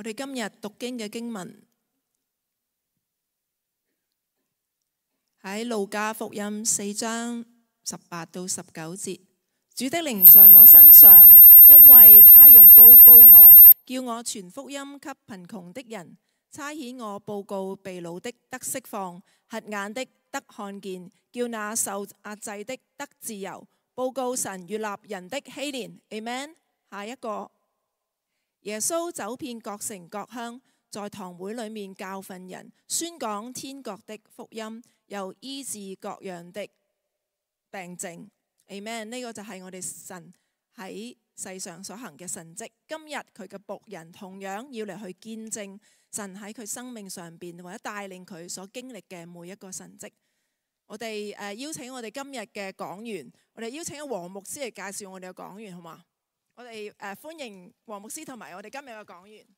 我哋今日讀經嘅經文喺路加福音4章18到19節。主的靈在我身上，因為他用膏膏我，叫我傳福音給貧窮的人，差遣我報告被擄的得釋放，瞎眼的得看見，叫那受壓制的得自由，報告神悅納人的禧年。Amen。下一個。耶穌走遍各城各鄉，在堂會裏面教訓人，宣講天國的福音，又醫治各樣的病症。Amen。呢個就係我哋神喺世上所行嘅神蹟。今日佢嘅僕人同樣要嚟去見證神喺佢生命上邊或者帶領佢所經歷嘅每一個神蹟。我哋邀請我哋今日嘅講員，我哋邀請咗黃牧師嚟介紹我哋嘅講員，好嘛？我哋歡迎黃牧師同埋我哋今日嘅講員。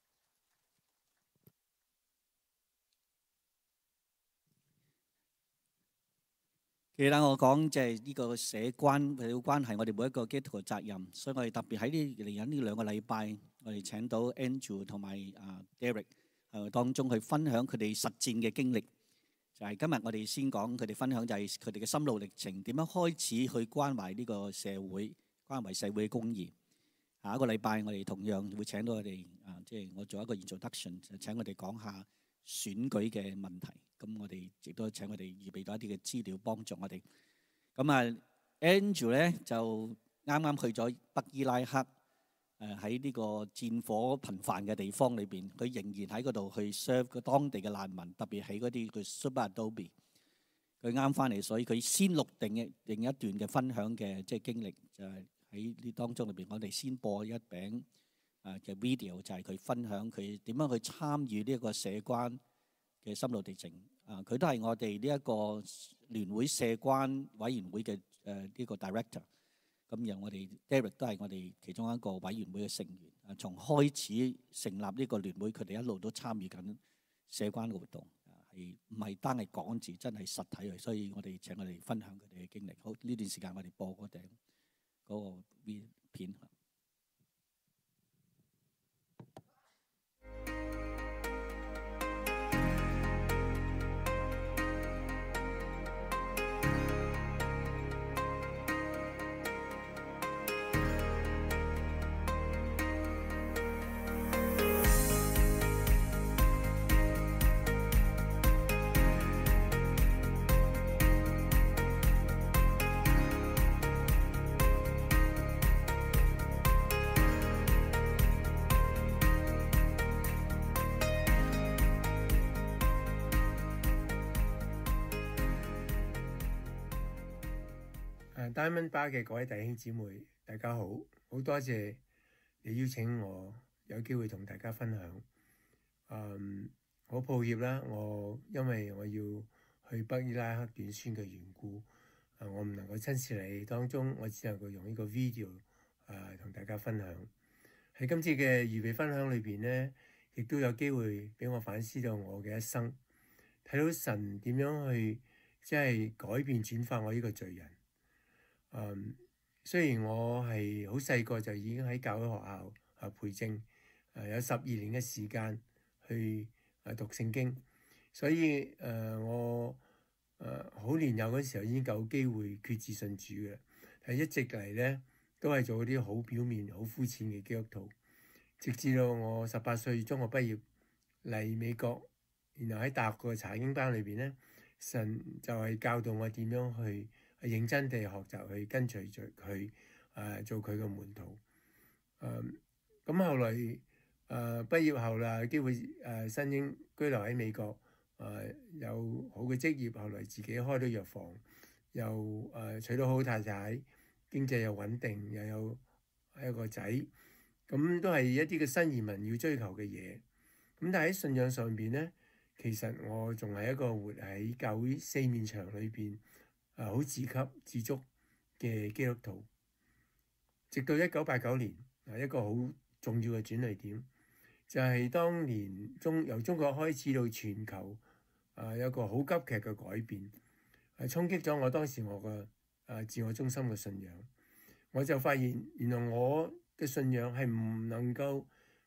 記得我講即係呢個社關係我哋每一個基督徒嘅責任，所以我哋特別喺嚟緊呢2個禮拜，我哋請到 Andrew 同埋Derek 當中去分享佢哋實戰嘅經歷。就係今日我哋先講佢哋分享就係佢哋嘅心路歷程，點樣開始去關懷呢個社會，關懷社會嘅公義。下一個禮拜我哋同樣會請到我哋即係我做一個 introduction， 就請我哋講下選舉嘅問題。咁我哋亦都請我哋預備到一啲嘅資料幫助我哋。咁Andrew 咧就啱啱去咗北伊拉克，喺呢個戰火頻繁嘅地方裏邊，佢仍然喺嗰度去 serve 個當地嘅難民，特別喺嗰啲叫 Subadobi。佢啱翻嚟，所以佢先錄定一段嘅分享嘅即係經歷，就係喺呢當中裏邊，我哋先播一餅嘅 video， 就係佢分享佢點樣去參與呢一個社關嘅心路歷程。佢都係我哋呢一個聯會社關委員會嘅呢個 director。咁然後我哋 Derek 都係我哋其中一個委員會嘅成員。從開始成立呢個聯會，佢哋一路都參與緊社關嘅活動，係唔係單係講字，真係實體嘅。所以我哋請我哋分享佢哋嘅經歷。好，呢段時間我哋播嗰個片。 Diamond Bar 嘅各位弟兄姊妹，大家好，好多謝你邀請我有機會同大家分享。好抱歉啦，因為我要去北伊拉克短宣嘅緣故，我唔能夠親自嚟當中，我只能夠用呢個 video 同大家分享。喺今次嘅預備分享裏邊呢，亦都有機會俾我反思到我嘅一生，睇到神點樣去即係改變轉化我呢個罪人。雖然我係好細個就已經喺教會學校培正，有12年嘅時間去讀聖經，所以我好年幼嗰時候已經有機會決志信主嘅，但係一直嚟咧都係做啲好表面、好膚淺嘅基督徒，直至到我18歲中學畢業嚟美國，然後喺大學個查經班裏邊咧，神就係教導我點樣去認真地學習，去跟隨著佢做佢嘅門徒。咁後來畢業後啦，有機會申請居留喺美國，有好嘅職業，後來自己開到藥房，又娶到好太太，經濟又穩定，又有一個仔，咁都係一啲嘅新移民要追求嘅嘢。咁但係喺信仰上邊咧，其實我仲係一個活喺教會四面牆裏邊，好自給自足嘅基督徒。直到1989年，一個好重要嘅轉捩點，就係當年由中國開始到全球，有一個好急劇嘅改變，衝擊咗我當時我嘅自我中心嘅信仰。我就發現原來我嘅信仰係唔能夠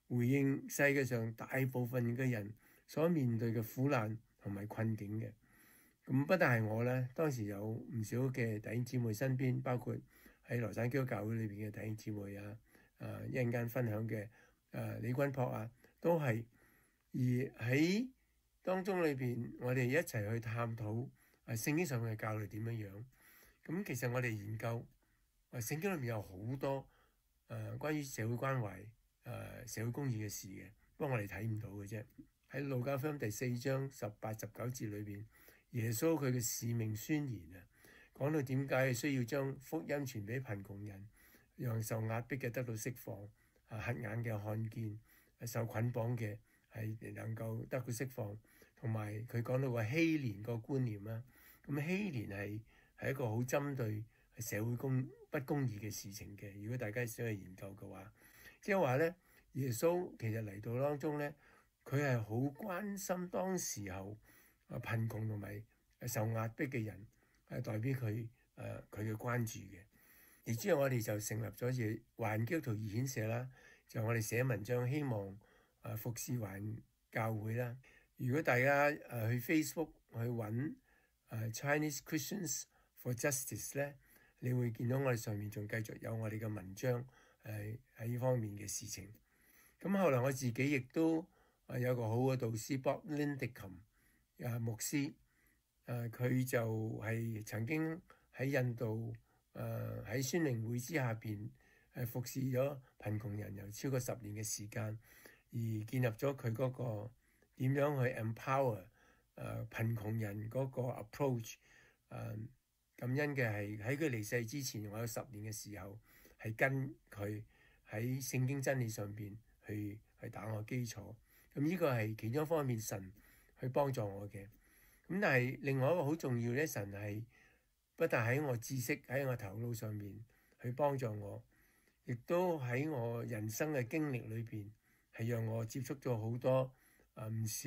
回應世界上大部分嘅人所面對嘅苦難同埋困境嘅。咁不但係我咧，當時有唔少嘅弟兄姊妹身邊，包括喺羅省基督教會裏邊嘅弟兄姊妹啊，一陣間分享嘅李君樸啊，都係。而喺當中裏邊，我哋一齊去探討聖經上面嘅教導點樣樣。咁其實我哋研究聖經裏面有好多關於社會關懷、社會公義嘅事嘅，不過我哋睇唔到嘅啫。喺路加福音第4章18、19節裏邊，耶穌佢嘅使命宣言啊，講到點解需要將福音傳俾貧窮人，讓受壓迫嘅得到釋放，瞎眼嘅看見，受捆綁嘅係能夠得到釋放，同埋佢講到個禧年個觀念啦。咁禧年係一個好針對社會不公義嘅事情嘅。如果大家想去研究嘅話，即係話咧，耶穌其實嚟到當中咧，佢係好關心當時候貧窮同埋受壓迫嘅人，係代表佢嘅關注嘅。而之後我哋就成立咗嘢華人基督徒義顯社啦，就我哋寫文章希望服侍華人教會啦。如果大家去 Facebook 去揾Chinese Christians for Justice 咧，你會見到我哋上面仲繼續有我哋嘅文章喺呢方面嘅事情。咁後來我自己亦都有個好嘅導師 Bob Lindentham 牧師，佢就係曾經喺印度喺宣明會之下邊服侍咗貧窮人有超過10年嘅時間，而建立咗佢嗰個點樣去 empower 貧窮人嗰個 approach。感恩嘅係喺佢離世之前，我有10年嘅時候係跟佢喺聖經真理上邊去打我基礎。咁呢個係其中一方面神去幫助我嘅。咁但係另外一個好重要咧，神係不但喺我知識喺我頭腦上面去幫助我，亦都喺我人生嘅經歷裏邊係讓我接觸咗好多唔少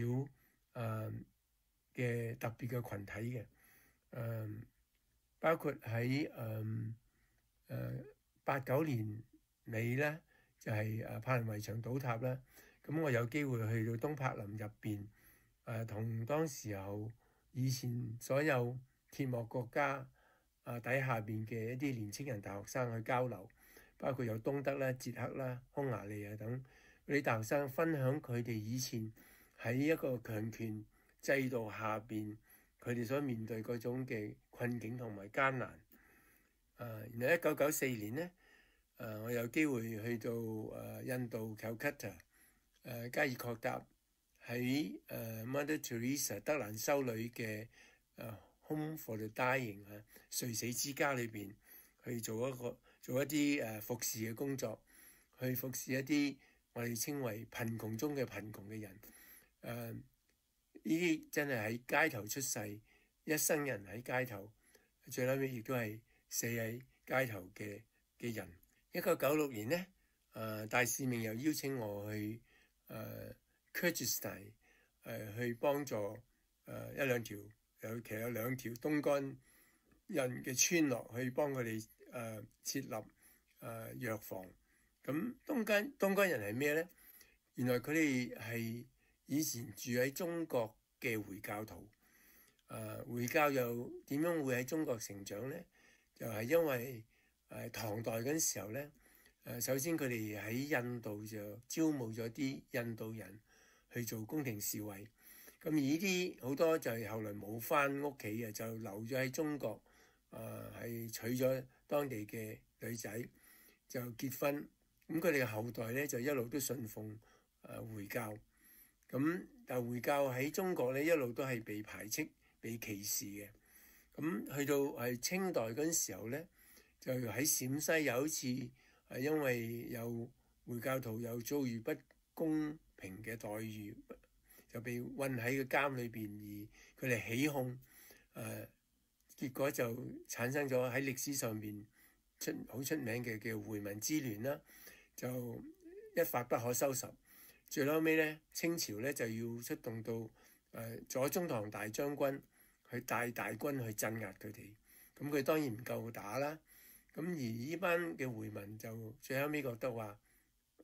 嘅特別嘅群體嘅。包括喺89年尾咧，就係柏林圍牆倒塌啦。咁我有機會去到東柏林入邊，同當時候以前所有鐵幕國家底下邊嘅一啲年青人大學生去交流，包括有東德啦、捷克啦、匈牙利啊等嗰啲大學生分享佢哋以前喺一個強權制度下邊佢哋所面對嗰種嘅困境同埋艱難。然後1994年咧，我有機會去到印度 Calcutta 加爾各答喺Mother Teresa 德蘭修女嘅Home for the Dying 垂死之家裏邊去做一啲服侍嘅工作，去服侍一啲我哋稱為貧窮中嘅貧窮嘅人。呢啲真係喺街頭出世，一生人喺街頭，最後尾亦都係死喺街頭嘅人。1996年咧，大使命又邀請我去Kyrgyzstan 去幫助其實有2條東干人嘅村落，去幫佢哋設立藥房。咁東干人係咩咧？原來佢哋係以前住喺中國嘅回教徒。回教又點樣會喺中國成長咧？就係因為唐代嗰陣時候咧，首先佢哋喺印度就招募咗啲印度人去做宮廷侍衛。咁而呢啲好多就係後來冇返屋企嘅，就留咗喺中國，係娶咗當地嘅女仔就結婚。咁佢哋嘅後代咧就一路都信奉回教。咁但回教喺中國咧一路都係被排斥、被歧視嘅。咁去到係清代嗰陣時候咧，就喺陝西有一次因為有回教徒又遭遇不公平嘅待遇，就被困喺個監裏邊，而佢哋起控，結果就產生咗喺歷史上面好出名嘅叫回民之亂啦，就一發不可收拾。最後尾咧，清朝咧就要出動到左宗棠大將軍去帶大軍去鎮壓佢哋。咁佢當然唔夠打啦。咁而呢班嘅回民就最後尾覺得話，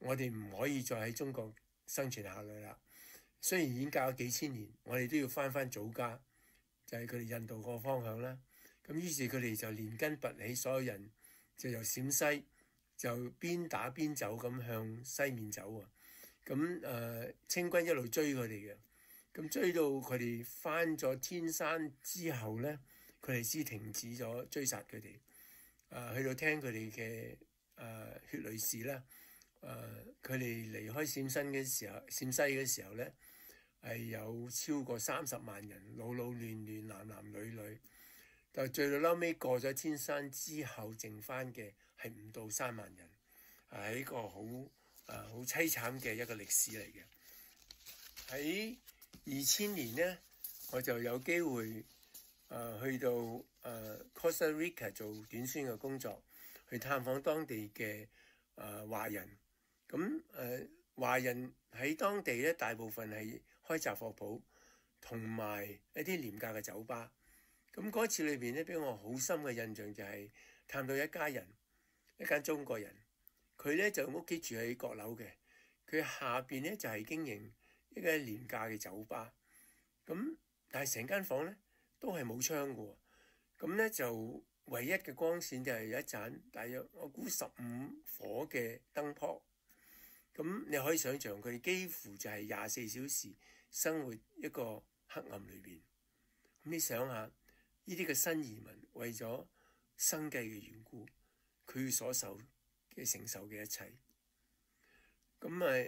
我哋唔可以再喺中國生存下來啦。雖然已經隔咗幾千年，我哋都要翻祖家，就係佢哋印度個方向啦。咁於是佢哋就連根拔起，所有人就由陝西就邊打邊走咁向西面走啊。咁清軍一路追佢哋嘅，咁追到佢哋翻咗天山之後咧，佢哋先停止咗追殺佢哋。去到聽佢哋嘅血淚史啦。佢哋離開陝西嘅時候咧，係有超過30萬人，老老嫩嫩，男男女女。但係最到嬲尾過咗天山之後，剩翻嘅係唔到3萬人，係一個好凄慘嘅一個歷史嚟嘅。喺2000年咧，我就有機會去到Costa Rica 做短宣嘅工作，去探訪當地嘅華人。咁華人喺當地咧，大部分係開雜貨鋪同埋一啲廉價嘅酒吧。咁嗰次裏邊咧，俾我好深嘅印象就係探到一家人，一間中國人，佢咧就屋企住喺閣樓嘅，佢下邊咧就係經營一間廉價嘅酒吧。咁但係成間房咧都係冇窗嘅喎，咁咧就唯一嘅光線就係有一盞大約我估15火嘅燈泡。咁你可以想象佢哋幾乎就係24小時生活一個黑暗裏邊。咁你想下，呢啲嘅新移民為咗生計嘅緣故，佢所承受嘅一切。咁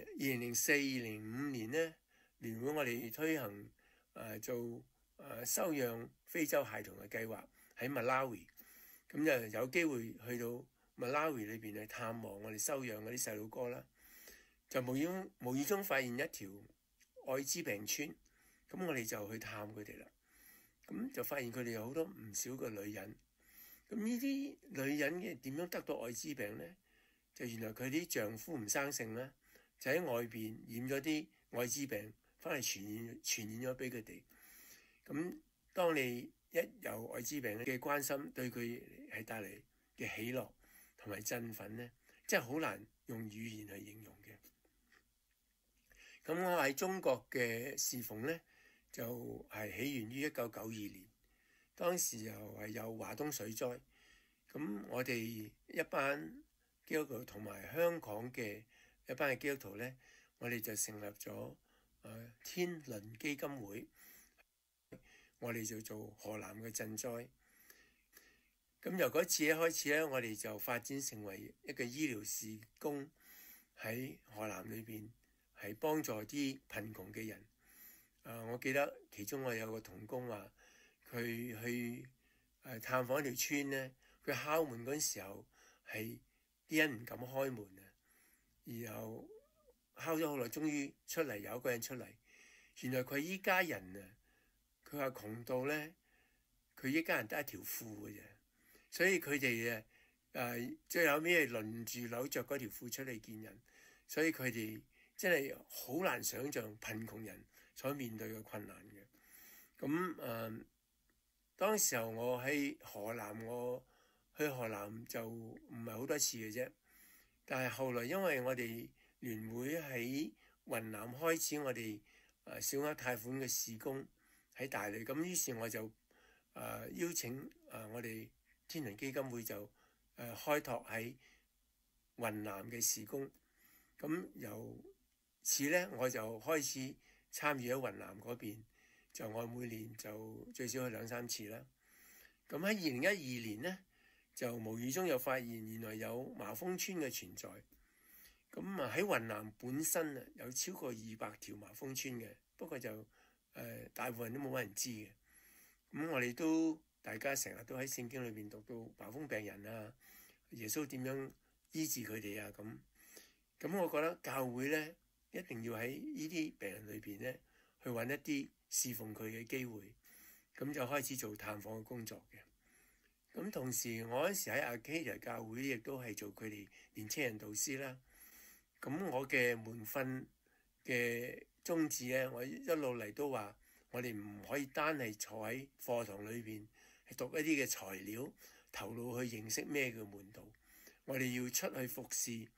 2004、2005年咧，聯會我哋推行做收養非洲孩童嘅計劃喺 Malawi， 咁就有機會去到 Malawi 裏邊去探望我哋收養嗰啲細路哥啦。就無意中發現一條愛滋病村，咁我哋就去探佢哋啦。咁就發現佢哋有好多唔少嘅女人。咁呢啲女人嘅點樣得到愛滋病呢？就原來佢啲丈夫唔生性啦，就喺外邊染咗啲愛滋病，翻嚟傳染咗俾佢哋。咁當你一有愛滋病嘅關心，對佢係帶嚟嘅喜樂同埋振奮呢，真係好難用語言去形容嘅。咁我喺中國嘅侍奉呢，就係起源於1992年，當時又係有華東水災。咁我哋一班基督徒同埋香港嘅一班嘅基督徒呢，我哋就成立咗天倫基金會，我哋就做河南嘅賑災。咁由嗰次一開始咧，我哋就發展成為一個醫療事工，喺河南裏邊係幫助啲貧窮嘅人。我記得其中我有個同工話，佢去探訪一條村咧，佢敲門嗰陣時候係啲人唔敢開門啊，然後敲咗好耐，終於出嚟，有一個人出嚟，原來佢依家人啊，佢話窮到咧，佢依家人得一條褲嘅啫。所以佢哋最後尾係輪住扭着嗰條褲出嚟見人，所以佢哋真係好難想像貧窮人所面對嘅困難嘅。咁當時候我喺河南，我去河南就唔係好多次嘅啫。但係後來因為我哋聯會喺雲南開始我哋小額貸款嘅事工喺大理，咁於是我就邀請我哋天倫基金會就開拓喺雲南嘅事工。咁由此咧，我就開始參與喺雲南嗰邊，就我每年就最少去2-3次啦。咁喺2012年咧，就無意中又發現原來有麻風村嘅存在。咁喺雲南本身有超過200條麻風村嘅，不過就大部分都冇乜人知嘅。咁我哋大家成日都喺聖經裏邊讀到麻風病人啊，耶穌點樣醫治佢哋啊咁我覺得教會咧一定要喺呢啲病人裏邊咧去揾一啲侍奉佢嘅機會，咁就開始做探訪嘅工作嘅。咁同時我嗰時喺 Arcadia 教會亦都係做佢哋年青人導師啦。咁我嘅門訓嘅宗旨咧，我一路嚟都話我哋唔可以單係坐喺課堂裏邊係讀一啲嘅材料，頭腦去認識咩叫門徒。我哋要出去服侍，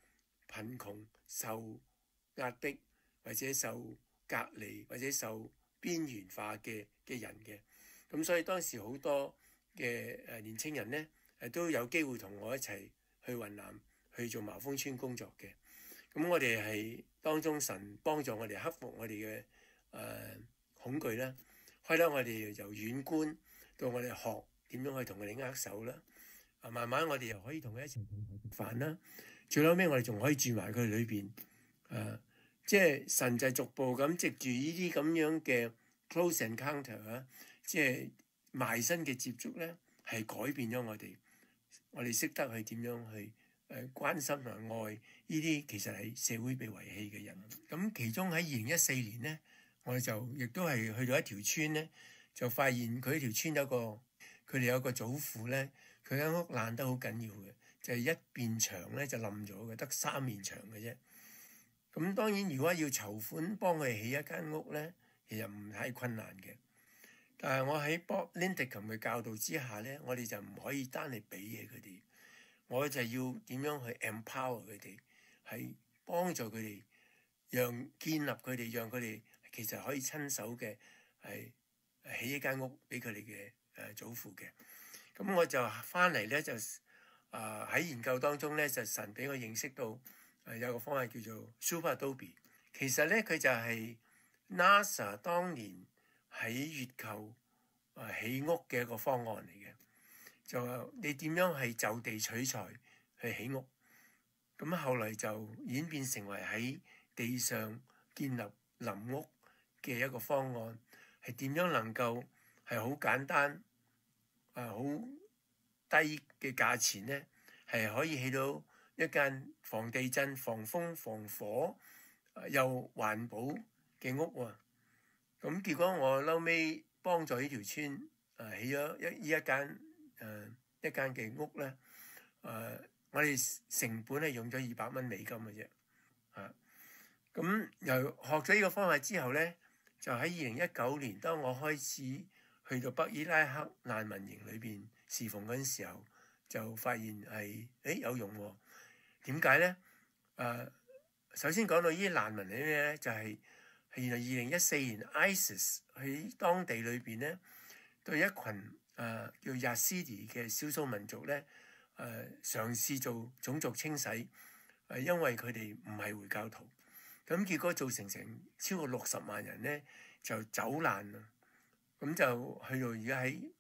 貧窮、受壓迫或者受隔離或者受邊緣化嘅人嘅。咁所以當時好多嘅年青人呢，都有機會同我一齊去雲南去做茅峰村工作嘅。咁我哋係當中神幫助我哋克服我哋嘅恐懼啦，開得我哋由遠觀到我哋學點樣去同佢哋握手啦。慢慢我哋又可以同佢一齊食飯啦。最後尾我哋仲可以住埋佢裏邊。即係神就逐步咁藉住呢啲咁樣嘅 close encounter 啊，即係埋身嘅接觸咧，係改變咗我哋。我哋識得去點樣去關心同埋愛呢啲其實係社會被遺棄嘅人。咁其中喺2014年咧，我哋就亦都係去到一條村咧，就發現佢條村佢哋有個祖父咧，佢間屋爛得好緊要嘅，就係一邊牆咧就冧咗嘅，得3面牆嘅啫。咁當然，如果要籌款幫佢起一間屋咧，其實唔太困難嘅。但係我喺 Bob Lindencombe 嘅教導之下咧，我哋就唔可以單嚟俾嘢佢哋，我就要點樣去 empower 佢哋，係幫助佢哋，建立佢哋，讓佢哋其實可以親手嘅係起一間屋俾佢哋嘅祖父嘅。咁我就翻嚟咧，就喺研究當中咧，就神俾我認識到。有個方法叫做 Super Adobe， 其實咧佢就係 NASA 當年喺月球起屋嘅一個方案嚟嘅，就你點樣係就地取材去起屋，咁後來就演變成為喺地上建立臨屋嘅一個方案，係點樣能夠係好簡單好低嘅價錢咧，係可以起到一間防地震、防風、防火又環保嘅屋喎。咁結果我後尾幫助呢條村起咗一間嘅屋咧。我哋成本係用咗$200美金嘅啫。咁又學咗呢個方法之後咧，就喺2019年，當我開始去到北伊拉克難民營裏邊侍奉嗰陣時候，就發現係有用喎。點解咧？首先講到呢啲難民係咩咧？就係原來2014年 ISIS 喺當地裏邊咧，對一群叫 Yazidi 嘅少數民族咧，嘗試做種族清洗，因為佢哋唔係回教徒，咁結果造成超過60萬人咧就走難啦。咁就去到而家喺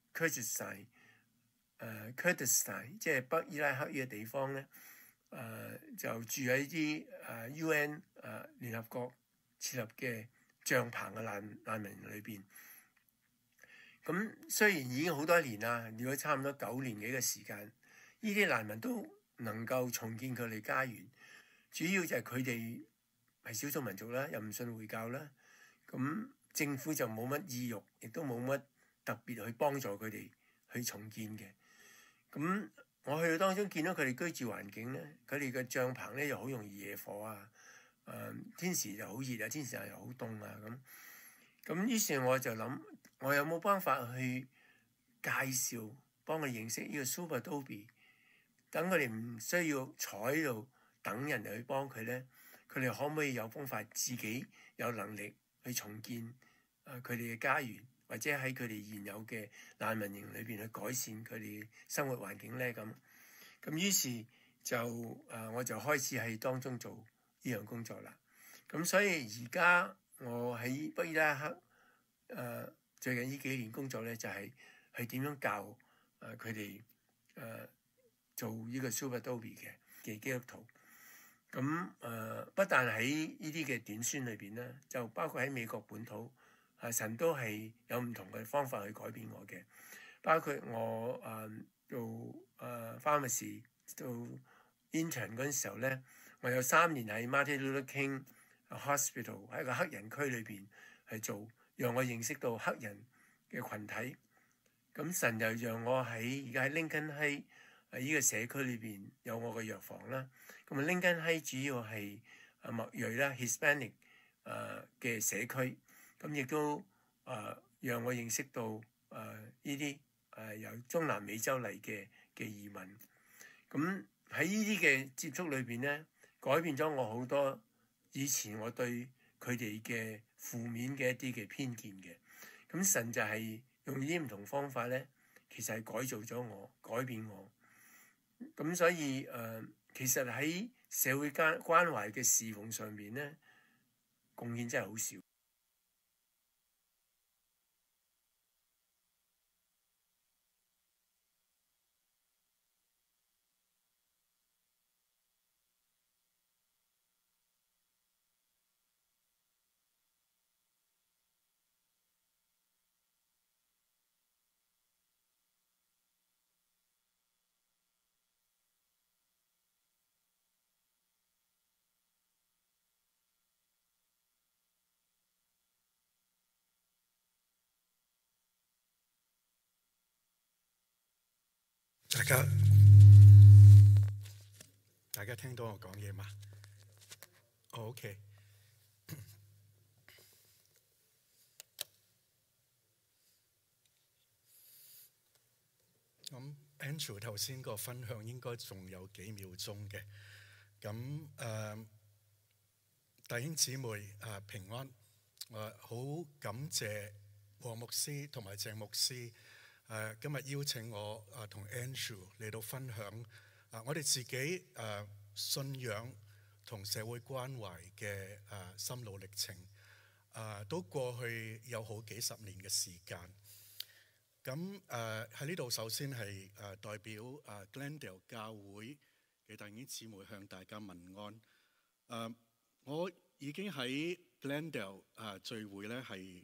Kurdistan 即係北伊拉克呢個地方咧。就住喺啲UN 聯合國設立嘅帳篷嘅難民裏邊。咁雖然已經好多年啦，如果差唔多9年幾嘅時間，呢啲難民都能夠重建佢哋家園。主要就係佢哋係少數民族啦，又唔信回教啦。咁政府就冇乜意欲，亦都冇乜特別去幫助佢哋去重建嘅。咁我去到當中見到佢哋居住環境咧，佢哋嘅帳篷咧又好容易惹火啊！天時就好熱啊，天時又好凍啊咁。於是我就諗，我有冇辦法去介紹，幫佢認識呢個 Super Adobe， 等佢哋唔需要坐喺度等人哋去幫佢咧，佢哋可唔可以有方法自己有能力去重建佢哋嘅家園？或者喺佢哋現有嘅難民營裏邊去改善佢哋生活環境咧咁。於是就我就開始喺當中做呢樣工作啦。咁所以而家我喺北伊拉克最近呢幾年工作咧，就係去點樣教佢哋做呢個 Super Adobe 嘅基督徒。咁不但喺呢啲嘅短宣裏邊咧，就包括喺美國本土。神都係有唔同嘅方法去改變我嘅，包括我做pharmacy 做 intern 嗰陣時候咧，我有3年喺 Martin Luther King Hospital 喺一個黑人區裏邊去做，讓我認識到黑人嘅群體。咁神又讓我喺而家喺 Lincoln Heights 呢個社區裏邊有我嘅藥房啦。咁Lincoln Heights主要係麥裔啦 Hispanic 嘅社區。咁亦都讓我認識到呢啲由中南美洲嚟嘅移民。咁喺呢啲嘅接觸裏邊咧， 改變咗我好多以前我對佢哋嘅負面嘅一啲嘅偏見嘅。咁神就係用呢啲唔同方法咧，其實係改造咗我，改變我。咁所以其實喺社會關懷嘅侍奉上面咧，貢獻真係好少。 大家聽到我講嘢嗎？OK。咁 Andrew 頭先個分享應該仲有幾秒鐘嘅。咁弟兄姊妹平安。好感謝黃牧師同埋鄭牧師今日邀請我同 Andrew 嚟到分享我哋自己信仰同社會關懷嘅心路歷程。都過去有好幾十年嘅時間。咁喺呢度首先係代表Glendale 教會嘅弟兄姊妹向大家問安。我已經喺 Glendale 聚會咧係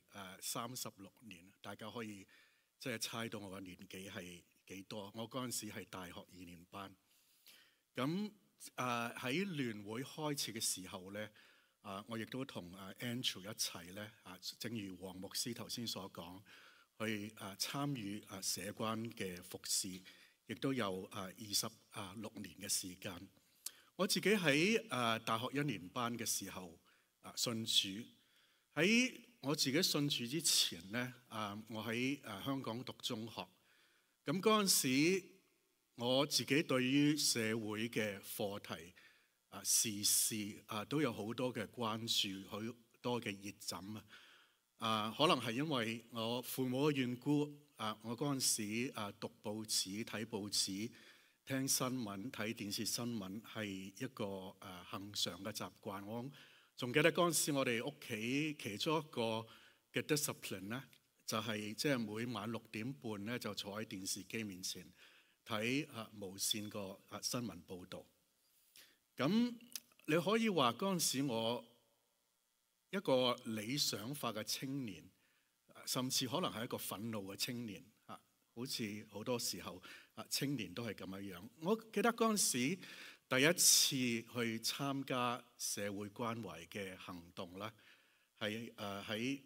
36年，大家可以即係猜到我嘅年紀係幾多？我嗰陣時係大學2年班。咁喺聯會開始嘅時候咧，我亦都同Andrew 一齊咧正如黃牧師頭先所講，去參與社關嘅服侍，亦都有26年嘅時間。我自己喺大學1年班嘅時候信主。喺我自己信主之前咧，我喺香港讀中學。咁嗰陣時，我自己對於社會嘅課題時事都有好多嘅關注，好多嘅熱枕可能係因為我父母嘅緣故，我嗰陣時讀報紙、睇報紙、聽新聞、睇電視新聞係一個恆常嘅習慣。我仲記得嗰陣時，我哋屋企其中一個嘅 discipline 咧，就係即係每晚6點半咧就坐喺電視機面前睇無線個新聞報導。咁你可以話嗰陣時我一個理想化嘅青年，甚至可能係一個憤怒嘅青年好似好多時候青年都係咁樣。我記得嗰陣時第一次去參加社會關懷嘅行動咧，係喺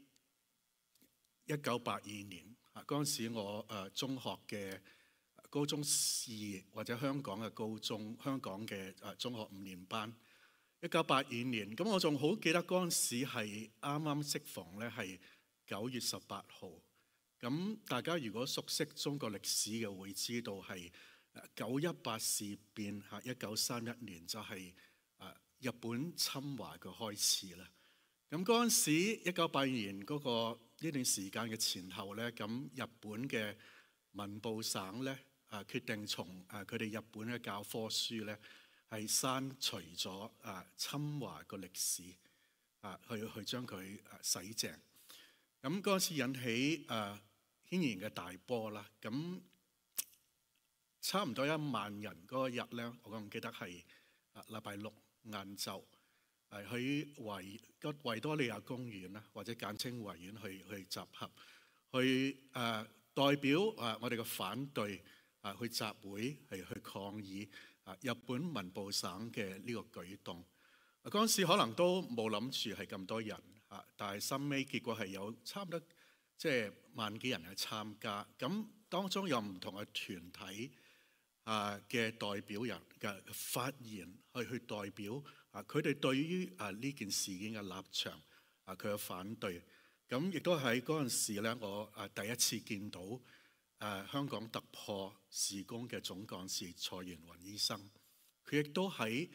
1982年嗰陣時，我中學嘅高中視或者香港嘅高中，香港嘅中學5年班。1982年，咁我仲好記得嗰陣時係啱啱適逢咧係9月18號。咁大家如果熟悉中國歷史嘅會知道係918事變1931年就係日本侵華嘅開始啦。咁嗰陣時1982年嗰個呢段時間嘅前後咧，咁日本嘅文部省咧決定從佢哋日本嘅教科書咧係刪除咗侵華個歷史去將佢洗淨。咁嗰陣時引起軒然嘅大波啦。咁差唔多1萬人嗰日咧，我仲記得係禮拜六晏晝喺維多利亞公園啦，或者簡稱維園去集合，去代表我哋嘅反對去集會係去抗議日本文部省嘅呢個舉動。嗰陣時可能都冇諗住係咁多人但係深尾結果係有差唔多即係萬幾人去參加。咁當中有唔同嘅團體嘅代表人嘅發言去代表佢哋對於呢件事件嘅立場佢嘅反對。咁亦都喺嗰陣時咧，我第一次見到香港突破事工嘅總幹事蔡元雲醫生，佢亦都喺嗰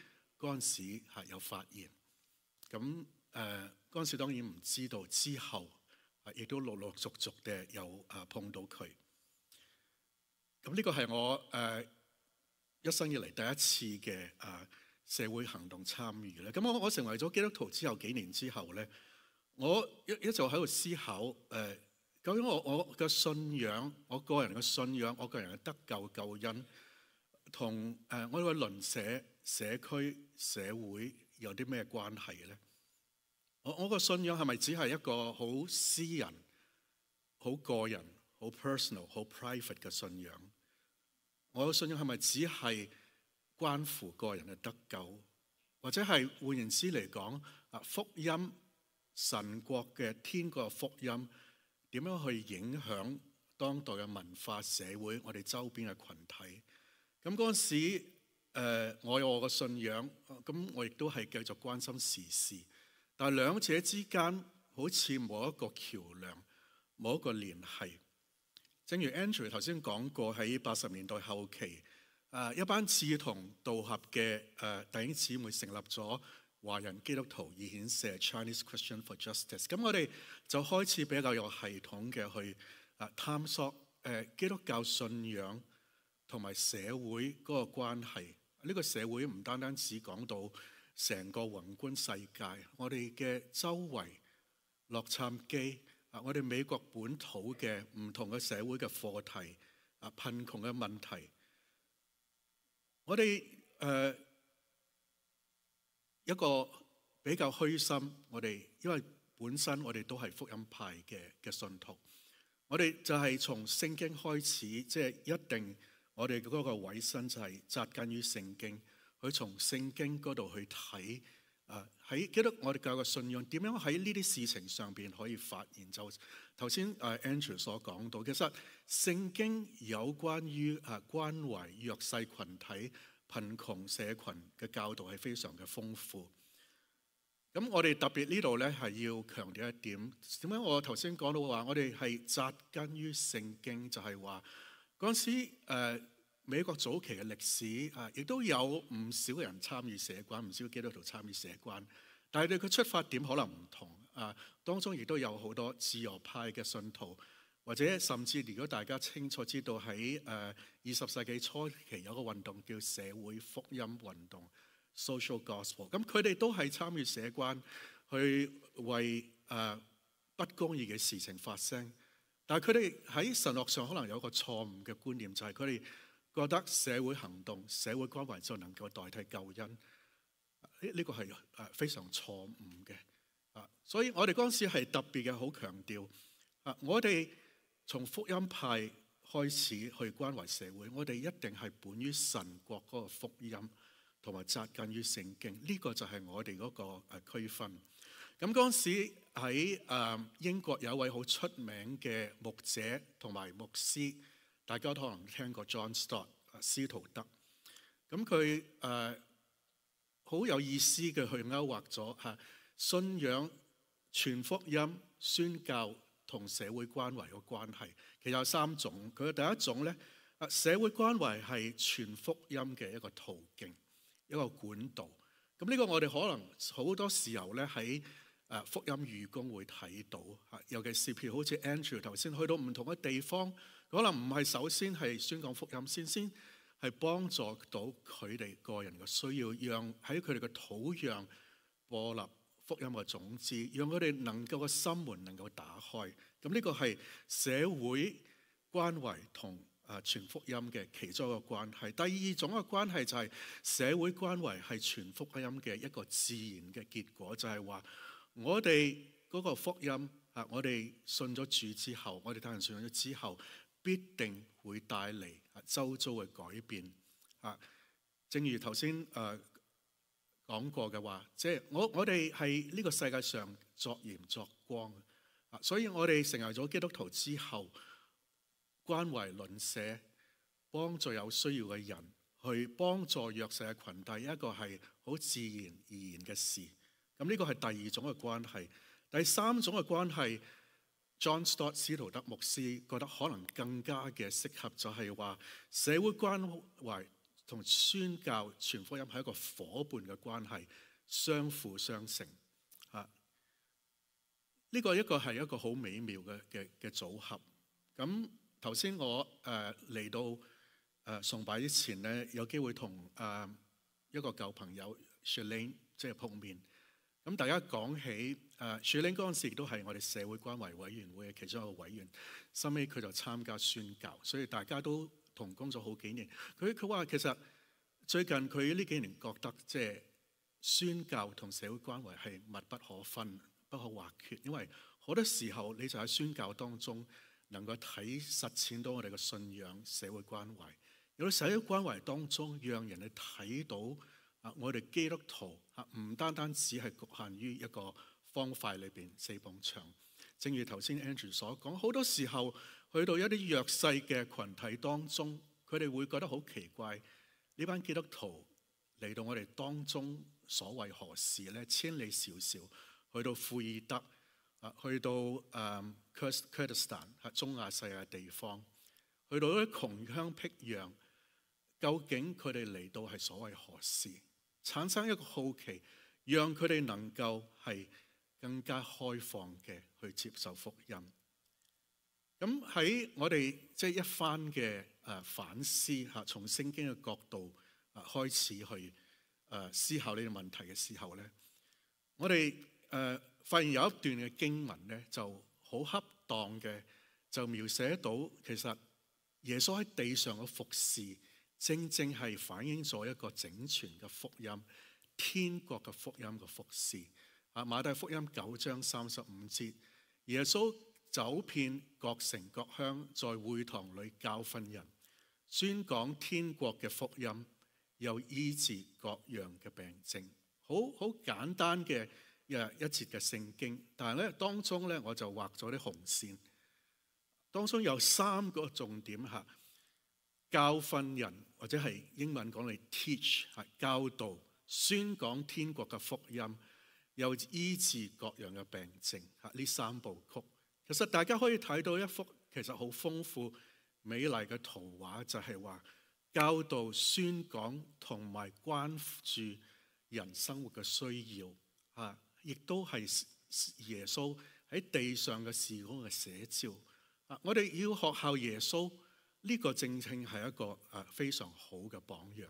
嗰陣時有發現。咁嗰陣時當然唔知道，之後亦都陸陸續續嘅有碰到佢。咁呢個係我一生以嚟第一次嘅社會行動參與咧。咁我成為咗基督徒之後幾年之後咧，我一直喺度思考究竟我嘅信仰，我個人嘅信仰，我個人嘅得救救恩，同我嘅鄰舍、社區、社會有啲咩關係嘅咧？我個信仰係咪只係一個好私人、好個人、好 personal、好 private 嘅信仰？我嘅信仰係咪只係關乎個人嘅得救，或者係換言之嚟講，福音、神國嘅天國嘅福音點樣去影響當代嘅文化社會，我哋周邊嘅群體？咁嗰陣時，我有我嘅信仰，咁我亦都係繼續關心時事，但係兩者之間好似冇一個橋樑，冇一個聯繫。正如 Andrew 頭先講過，喺80年代後期，一班志同道合嘅弟兄姊妹成立咗華人基督徒義顯社 Chinese Christian for Justice。咁我哋就開始比較有系統嘅去探索基督教信仰同埋社會嗰個關係。呢個社會唔單單只講到成個宏觀世界，我哋嘅周圍洛杉磯。我哋美國本土嘅唔同嘅社會嘅課題，貧窮嘅問題，我哋一個比較虛心，我哋因為本身我哋都係福音派嘅信徒，我哋就係從聖經開始，即係一定我哋嗰個委身就係扎根於聖經，去從聖經嗰度去睇。喺基督我哋教嘅信仰點樣喺呢啲事情上邊可以發現？就頭先Andrew 所講到，其實聖經有關於關懷弱勢群體、貧窮社群嘅教導係非常嘅豐富。咁我哋特別呢度咧係要強調一點，點解我頭先講到話我哋係扎根於聖經，就係話嗰陣時美國早期嘅歷史亦都有唔少人參與社關，唔少基督徒參與社關，但係佢出發點可能唔同。當中亦都有好多自由派嘅信徒，或者甚至如果大家清楚知道喺20世紀初期有個運動叫社會福音運動 （Social Gospel），咁佢哋都係參與社關，去為不公義嘅事情發聲。但係佢哋喺神學上可能有一個錯誤嘅觀念，就係佢哋覺得社會行動、社會關懷就能夠代替救恩，呢個係非常錯誤嘅。所以我哋嗰陣時係特別嘅好強調，我哋從福音派開始去關懷社會，我哋一定係本於神國嗰個福音，同埋扎根於聖經。呢個就係我哋嗰個區分。咁嗰陣時喺英國有一位好出名嘅牧者同埋牧師。大家都可能聽過 John Stott 司徒德，咁佢好有意思嘅去勾畫咗信仰、傳福音、宣教同社會關懷嘅關係。其實有3種。佢嘅第一種咧，社會關懷係傳福音嘅一個途徑、一個管道。咁呢個我哋可能好多時候咧喺福音預工會睇到，尤其是譬如好似 Andrew 頭先去到唔同嘅地方。可能唔係首先係宣講福音先係幫助到佢哋個人嘅需要，讓喺佢哋嘅土壤播立福音嘅種子，讓佢哋能夠個心門能夠打開。咁呢個係社會關懷同傳福音嘅其中一個關係。第二種嘅關係就係社會關懷係傳福音嘅一個自然嘅結果，就係話我哋嗰個福音我哋信咗主之後，我哋帶人信咗之後，必定會帶嚟周遭嘅改變。正如頭先講過嘅話，即係我哋係呢個世界上作鹽作光。所以我哋成為咗基督徒之後，關懷鄰舍，幫助有需要嘅人，去幫助弱勢嘅群體，一個係好自然而然嘅事。咁呢個係第二種嘅關係。第三種嘅關係，John Stott 司徒德牧師覺得可能更加嘅適合，就係話社會關懷同宣教傳福音係一個夥伴嘅關係，相輔相成啊！呢個係一個好美妙嘅組合。咁頭先我嚟到崇拜之前咧，有機會同一個舊朋友 Shirley 即係碰面。咁大家講起Shirley 嗰陣時亦都係我哋社會關懷委員會嘅其中一個委員，後尾佢就參加宣教，所以大家都同工咗好幾年。佢話其實最近佢呢幾年覺得即係宣教同社會關懷係密不可分、不可或缺，因為好多時候你就喺宣教當中能夠實踐到我哋嘅信仰、社會關懷。有社會關懷當中，讓人哋睇到我哋基督徒唔單單只係局限於一個方塊裏邊4埲牆。正如頭先 Andrew 所講，好多時候去到一啲弱勢嘅群體當中，佢哋會覺得好奇怪，呢班基督徒嚟到我哋當中所為何事呢？千里迢迢去到庫爾德，去到Kurdistan 中亞細嘅地方，去到啲窮鄉僻壤，究竟佢哋嚟到係所為何事？產生一個好奇，讓佢哋能夠係更加開放嘅去接受福音。咁喺我哋即係一番嘅反思嚇，從聖經嘅角度開始去思考呢個問題嘅時候咧，我哋發現有一段嘅經文咧，就好恰當嘅就描寫到其實耶穌喺地上嘅服侍，正正係反映咗一個整全嘅福音，天國嘅福音嘅服侍。馬太福音9章35節，耶穌走遍各城各鄉，在會堂裏教訓人，宣講天國嘅福音，又醫治各樣嘅病症。好簡單嘅一節嘅聖經，但係咧當中咧我就畫咗啲紅線，當中有3個重點嚇。教訓人，或者係英文講嚟 teach 係教導、宣講天國嘅福音，又醫治各樣嘅病症嚇。呢3部曲，其實大家可以睇到一幅其實好豐富美麗嘅圖畫，就係話教導、宣講同埋關注人生活嘅需要嚇，亦都係耶穌喺地上嘅事工嘅寫照啊！我哋要學效耶穌。呢個正正係一個非常好嘅榜樣。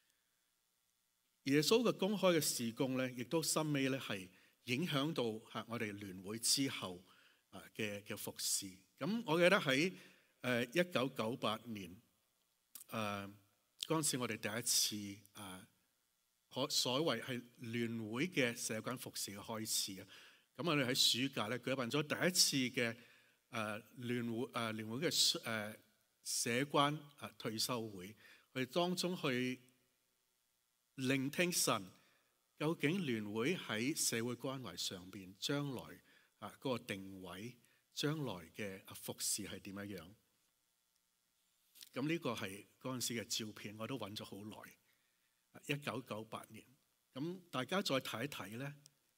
耶穌嘅公開嘅事工咧，亦都深尾咧係影響到我哋聯會之後嘅服侍。咁我記得喺1998年嗰陣時，我哋第一次所謂係聯會嘅社群服侍嘅開始啊。咁我哋喺暑假咧舉辦咗第一次嘅聯會嘅社關退休會，去當中去聆聽神究竟聯會喺社會關懷上邊將來嗰個定位，將來嘅服侍係點樣樣。咁呢個係嗰陣時嘅照片，我都揾咗好耐。1998年，咁大家再睇一睇咧。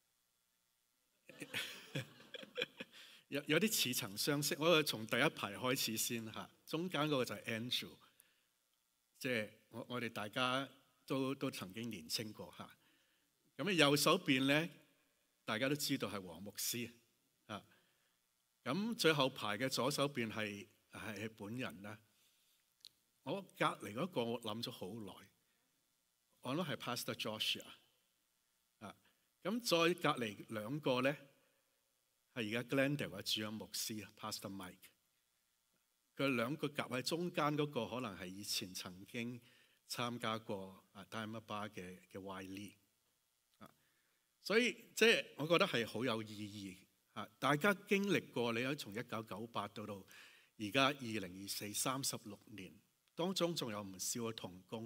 有啲似曾相識，我從第一排開始先嚇，中間嗰個就係 Andrew， 即係我哋大家都曾經年青過嚇。咁啊右手邊咧，大家都知道係黃牧師啊。咁最後排嘅左手邊係本人啦。我隔離嗰個我諗咗好耐，我諗係 Pastor Joshua 啊。咁再隔離2個咧。係而家 Glendale 嘅主任牧師 Pastor Mike， 佢2個夾喺中間嗰個可能係以前曾經參加過Diamond Bar 嘅 Wiley， 所以即係我覺得係好有意義。大家經歷過，你喺從1998到而家2024 36年，當中仲有唔少嘅同工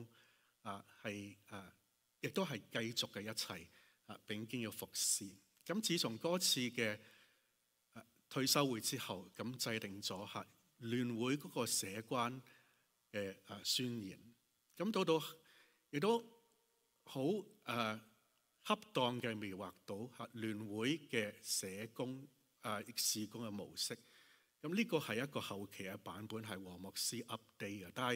亦都係繼續嘅一齊並肩要服侍。咁自從嗰次嘅退休會之後，咁制定咗聯會嗰個社關嘅宣言，咁到亦都好恰當嘅描畫到聯會嘅社工事工嘅模式。咁呢個係一個後期嘅版本，係黃牧師 update 嘅，但係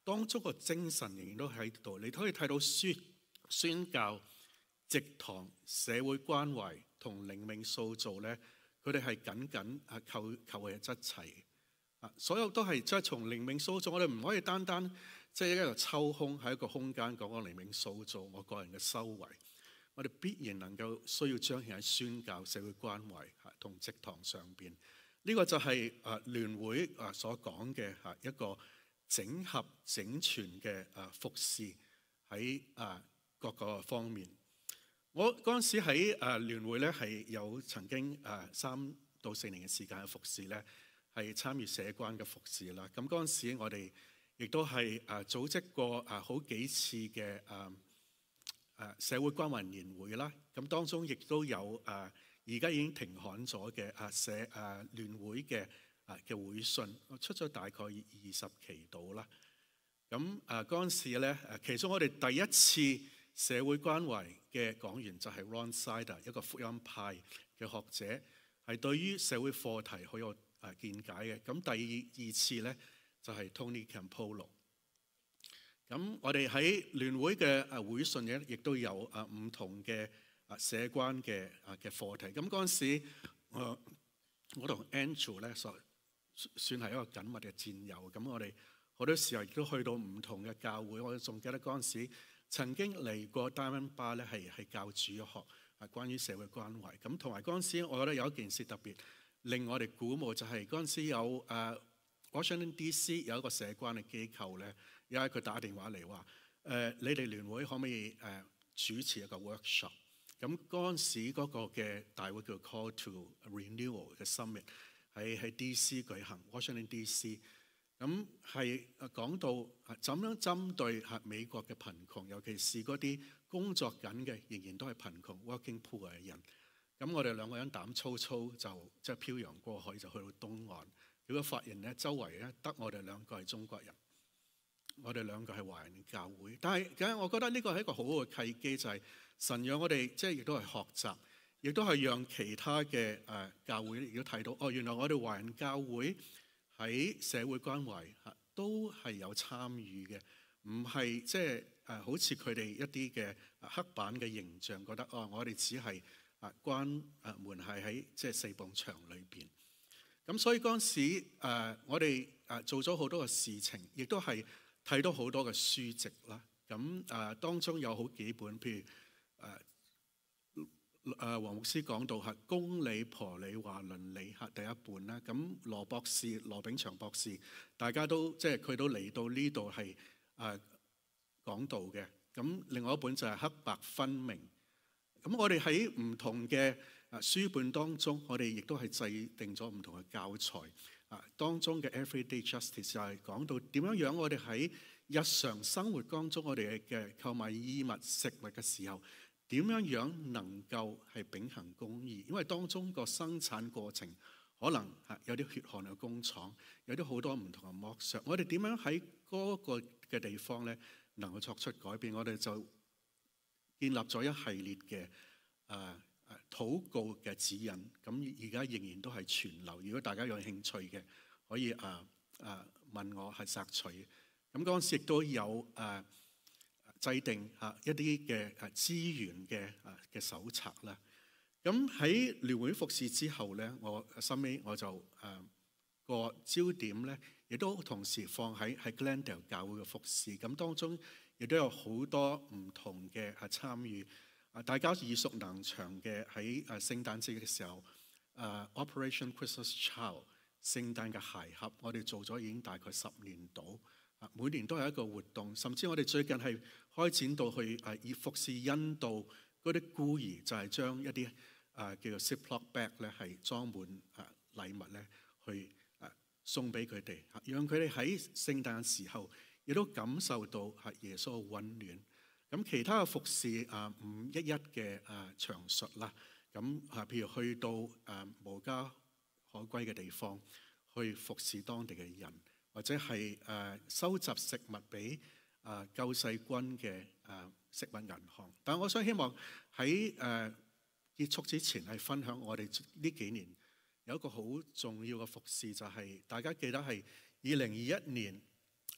當中個精神仍然都喺度。你可以睇到宣教、植堂、社會關懷同靈命塑造咧，佢哋係緊緊扣喺一齊。所有都係即係從靈命塑造，我哋唔可以單單即係一個抽空喺一個空間講靈命塑造我個人嘅修為。我哋必然能夠需要彰顯喺宣教、社會關懷同植堂上邊。呢個就係聯會所講嘅一個整合整全嘅服侍喺各個方面。我嗰陣時喺聯會咧係有曾經3到4年嘅時間嘅服侍咧，係參與社關嘅服侍啦。咁嗰陣時我哋亦都係組織過好幾次嘅社會關懷年會啦。咁當中亦都有而家已經停刊咗嘅聯會嘅會信，出咗大概20期到啦。咁嗰陣時咧，其中我哋第一次社會關懷嘅講員就係 Ron Sider， 一個福音派嘅學者，係對於社會課題好有見解嘅。咁第二次咧就係 Tony Campolo。咁我哋喺聯會嘅會信咧，亦都有唔同嘅社關嘅課題。咁嗰陣時，我同 Andrew 咧算係一個緊密嘅戰友。咁我哋好多時候亦都去到唔同嘅教會。我仲記得嗰陣時曾經嚟過 Diamond Bar 咧，係教主學關於社會關懷。咁同埋嗰陣時，我覺得有一件事特別令我哋鼓舞，就係嗰陣時有Washington DC 有一個社關嘅機構咧，有一佢打電話嚟話你哋聯會可唔可以主持一個 workshop？ 咁嗰陣時嗰個嘅大會叫 Call to Renewal 嘅 Summit 喺 DC 舉行 ，Washington DC。咁係講到怎樣針對美國嘅貧窮，尤其是嗰啲工作緊嘅仍然都係貧窮 working poor 嘅人。咁我哋兩個人膽粗粗就即係漂洋過海就去到東岸，結果發現咧周圍咧得我哋兩個係中國人，我哋兩個係華人教會。但係我覺得呢個係一個好好嘅契機，就係神讓我哋即係亦都係學習，亦都係讓其他嘅教會亦都睇到原來我哋華人教會喺社會關懷都係有參與嘅，唔係即係好似佢哋一啲嘅黑板嘅形象，覺得我哋只係關門係喺即係4埲牆裏邊。咁所以嗰陣時我哋做咗好多嘅事情，亦都係睇到好多嘅書籍啦。咁當中有好幾本，譬如黃牧師講到公理、婆理、話倫理第一本啦。咁羅炳祥博士，大家都即係佢都嚟到呢度係講道嘅。咁另外一本就係黑白分明。咁我哋喺唔同嘅書本當中，我哋亦都係制定咗唔同嘅教材。當中嘅 Everyday Justice 就係講到點樣我哋喺日常生活當中，我哋嘅購買衣物食物嘅時候，點樣能夠係秉行公義？因為當中個生產過程可能有啲血汗嘅工廠，有啲好多唔同嘅剝削。我哋點樣喺嗰個嘅地方咧，能夠作出改變？我哋就建立咗一系列嘅禱告嘅指引。咁而家仍然都係存留。如果大家有興趣嘅，可以問我係索取。咁嗰陣時亦都有制定一啲嘅資源嘅手冊啦。咁喺聯會服侍之後咧，我後尾我就個焦點咧，亦都同時放喺Glendale 教會嘅服侍。咁當中亦都有好多唔同嘅參與。大家耳熟能詳嘅喺聖誕節嘅時候，Operation Christmas Child 聖誕嘅鞋盒，我哋做咗已經大概10年到。每年都係一個活動，甚至我哋最近係開展到去以服侍印度嗰啲孤兒，就係將一啲叫做 Ziploc bag 咧，係裝滿禮物咧，去送俾佢哋，讓佢哋喺聖誕嘅時候亦都感受到耶穌嘅溫暖。咁其他嘅服侍唔一一嘅詳述啦。咁譬如去到無家可歸嘅地方，去服侍當地嘅人。或者係收集食物俾救世軍嘅食物銀行。但係我想希望喺結束之前係分享我哋呢幾年有一個好重要嘅服侍，就係大家記得係2021年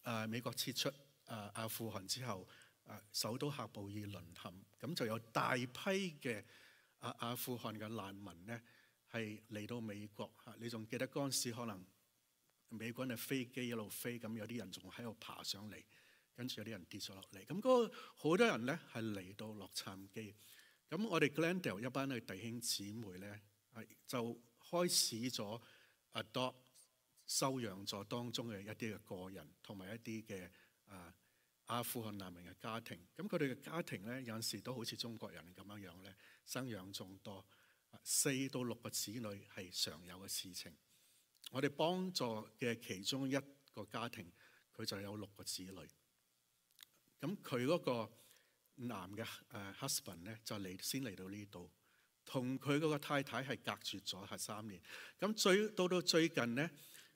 美國撤出阿富汗之後，首都喀布爾淪陷，咁就有大批嘅阿富汗嘅難民呢係嚟到美國嚇。你仲記得嗰陣時可能美軍嘅飛機一路飛，咁有啲人仲喺度爬上嚟，跟住有啲人跌咗落嚟。咁嗰好多人呢係嚟到洛杉磯。咁我哋 Glendale 一班嘅弟兄姊妹呢，就開始咗 adopt 收養咗當中嘅一啲嘅個人，同埋一啲嘅阿富汗難民嘅家庭。咁佢哋嘅家庭呢，有陣時都好似中國人咁樣樣呢，生養眾多，4到6個子女係常有嘅事情。我哋幫助嘅其中一個家庭，佢就有6個子女。咁佢嗰個男嘅husband 呢，就先嚟到呢度，同佢嗰個太太係隔絕咗係3年。咁到最近呢，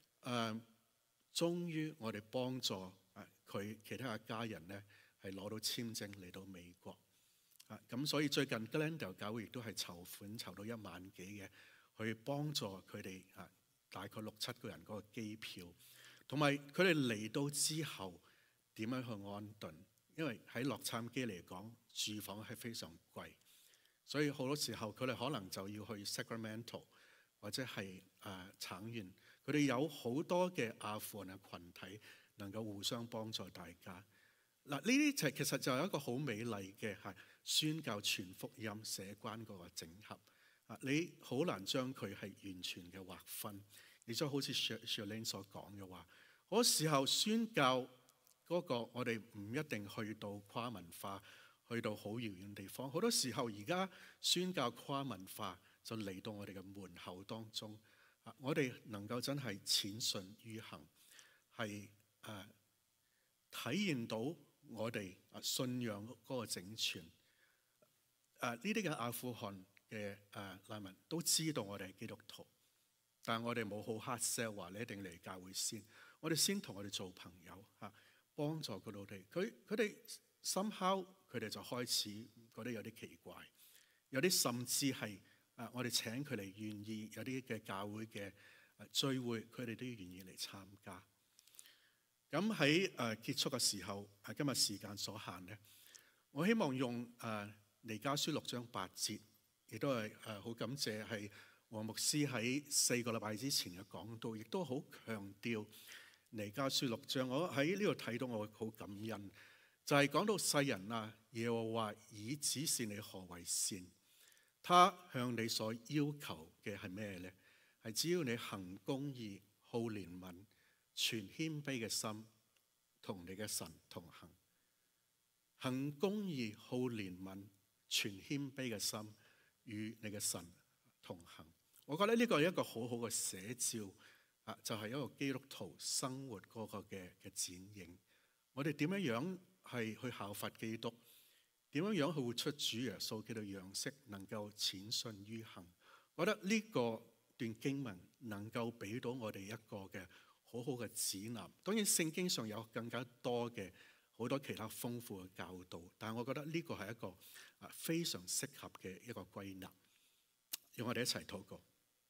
終於我哋幫助佢其他嘅家人呢，係攞到簽證嚟到美國。咁所以最近 Glendale 教會亦都係籌款籌到1萬幾嘅，去幫助佢哋大概6-7個人嗰個機票，同埋佢哋嚟到之後點樣去安頓。因為喺洛杉磯嚟講，住房係非常貴，所以好多時候佢哋可能就要去 Sacramento 或者係橙縣。佢哋有好多嘅阿富汗嘅群體能夠互相幫助大家。嗱，呢啲其實就係一個好美麗嘅係宣教全福音社關嗰個整合。你好難將佢係完全嘅劃分。亦都好似 Shirley 所講嘅話，好多時候宣教嗰個我哋唔一定去到跨文化，去到好遙遠地方。好多時候而家宣教跨文化就嚟到我哋嘅門口當中。我哋能夠真係淺信於行，係體現到我哋信仰嗰個整全。呢啲嘅阿富汗嘅難民都知道我哋係基督徒，但係我哋冇好 hard sell 話你一定嚟教會先。我哋先同我哋做朋友幫助佢哋。佢哋 somehow 佢哋就開始覺得有啲奇怪，有啲甚至係我哋請佢哋願意有啲嘅教會嘅聚會，佢哋都要願意嚟參加。咁喺結束嘅時候，今日時間所限呢，我希望用彌迦書6章8節，亦都係好感謝係黃牧師喺4個禮拜之前嘅講道，亦都好強調彌迦書6章。我喺呢度睇到我好感恩，就係講到世人啊，耶和華已指示你何為善。他向你所要求嘅係咩呢？係只要你行公義、好憐憫、存謙卑嘅心，同你嘅神同行。行公義、好憐憫、存謙卑嘅心，與你嘅神同行。我覺得呢個係一個好好嘅寫照，就係一個基督徒生活嗰個嘅剪影。我哋點樣係去效法基督？點樣去活出主耶穌基督樣式，能夠淺信於行？我覺得呢個段經文能夠俾到我哋一個嘅好好嘅指南。當然聖經上有更加多嘅好多其他豐富嘅教導，但係我覺得呢個係一個非常適合嘅一個歸納。讓我哋一齊禱告。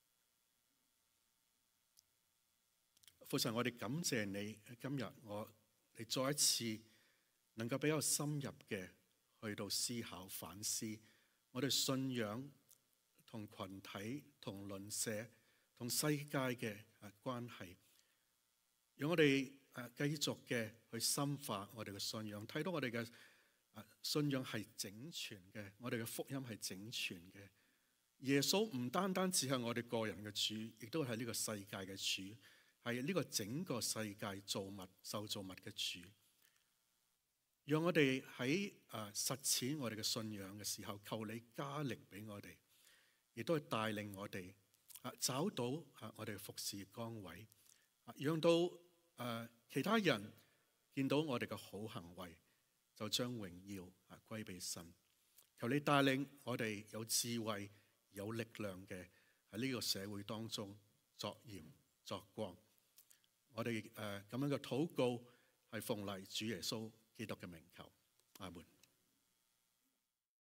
父神，我哋感謝你，今日你再一次能夠比較深入嘅去到思考反思我哋信仰同群體、同鄰舍、同世界嘅關係，讓我哋繼續嘅去深化我哋嘅信仰，睇到我哋嘅信仰係整全嘅，我哋嘅福音係整全嘅。耶穌唔單單只係我哋個人嘅主，亦都係呢個世界嘅主，係呢個整個世界造物、受造物嘅主。讓我哋喺實踐我哋嘅信仰嘅時候，求你加力俾我哋，亦都係帶領我哋找到我哋服侍崗位，讓到其他人見到我哋嘅好行為，就將榮耀歸俾神。求你帶領我哋有智慧、有力量嘅喺呢個社會當中作鹽作光。我哋咁樣嘅禱告係奉賴主耶穌基督嘅名求，阿門。